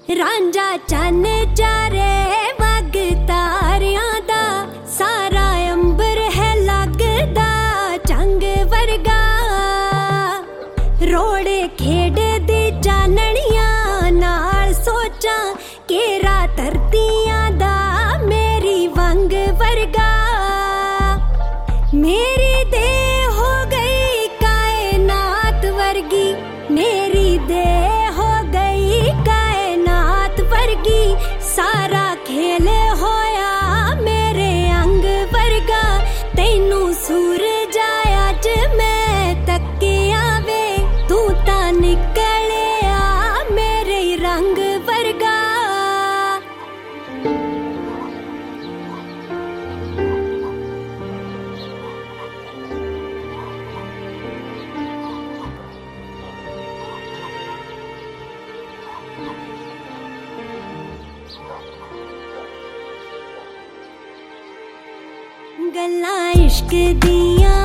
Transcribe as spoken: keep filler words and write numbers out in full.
रांझा चन चारे वग तारियां दा सारा अंबर है लगदा चंग वर्गा रोड़े खेड दी जाननियां नाल सोचा केरा धरतियां दा मेरी वंग वर्गा मेरी दे हो गई कायनात वर्गी मेरी दे हो गई कायनात वर्गी सारा खेल होया मेरे अंग वर्गा तैनू सूरज आया ज मैं तकिया वे तू ता निकलिया मेरे रंग वर्गा गल्लां इश्क दियां